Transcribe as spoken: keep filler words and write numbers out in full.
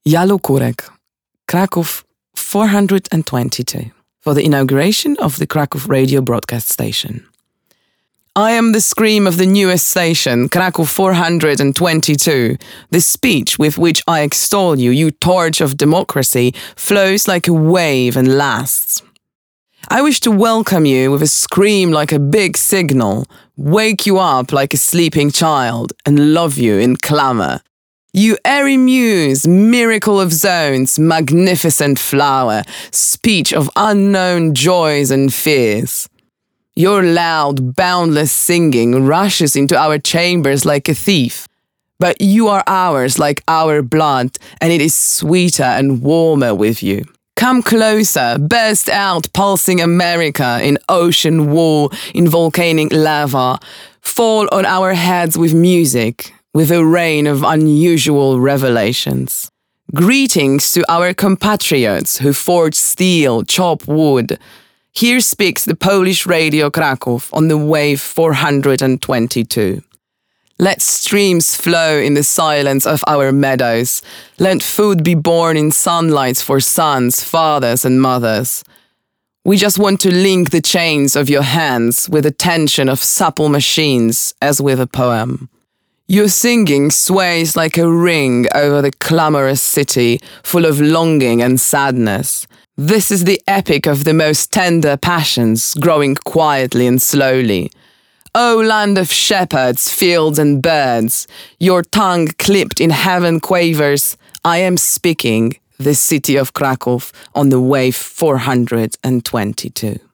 Jalukurek, Kraków four hundred twenty-two, for the inauguration of the Kraków radio broadcast station. I am the scream of the newest station, Kraków four hundred twenty-two. The speech with which I extol you, you torch of democracy, flows like a wave and lasts. I wish to welcome you with a scream like a big signal, wake you up like a sleeping child, and love you in clamour. You airy muse, miracle of zones, magnificent flower, speech of unknown joys and fears. Your loud, boundless singing rushes into our chambers like a thief. But you are ours like our blood, and it is sweeter and warmer with you. Come closer, burst out, pulsing America in ocean war, in volcanic lava. Fall on our heads with music, with a rain of unusual revelations. Greetings to our compatriots who forge steel, chop wood. Here speaks the Polish Radio Kraków on the wave four hundred twenty-two. Let streams flow in the silence of our meadows. Let food be born in sunlight for sons, fathers and mothers. We just want to link the chains of your hands with the tension of supple machines as with a poem. Your singing sways like a ring over the clamorous city, full of longing and sadness. This is the epic of the most tender passions, growing quietly and slowly. O land of shepherds, fields and birds, your tongue clipped in heaven quavers, I am speaking, the city of Kraków, on the wave four hundred twenty-two.